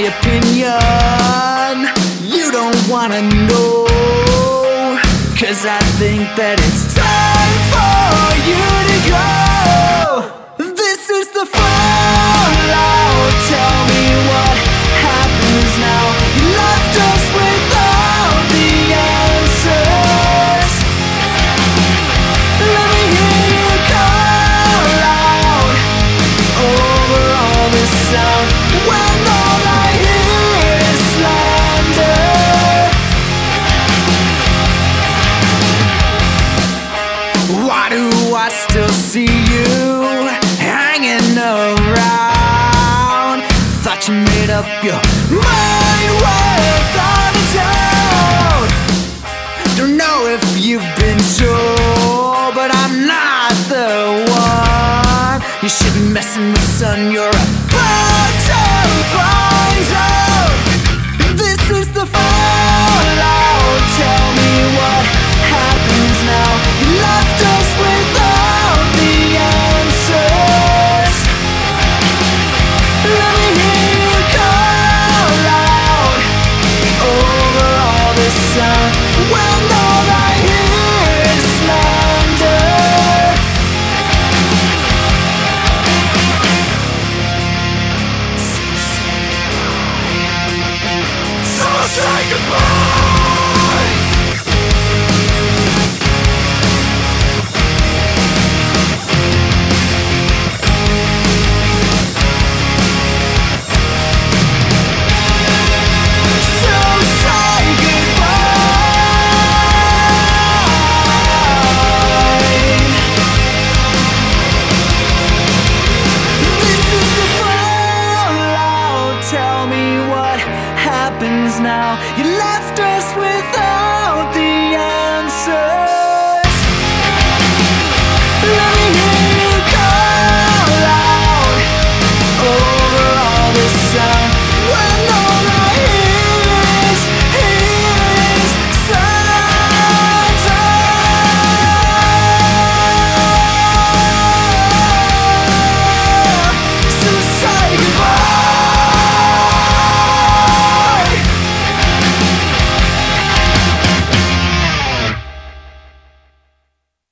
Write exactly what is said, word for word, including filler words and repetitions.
opinion. You don't wanna know, 'cause I think that it's time for you to go. This is the fallout. Tell me what happens now. You left us without the answers. Let me hear you call out over all this sound, when all I hear is slander. Why do I still see you hanging around? Thought you made up your mind without a doubt. Don't know if you've been sure, but I'm not the one. You shouldn't be messing with, son, you're about to find out. This is the fallout.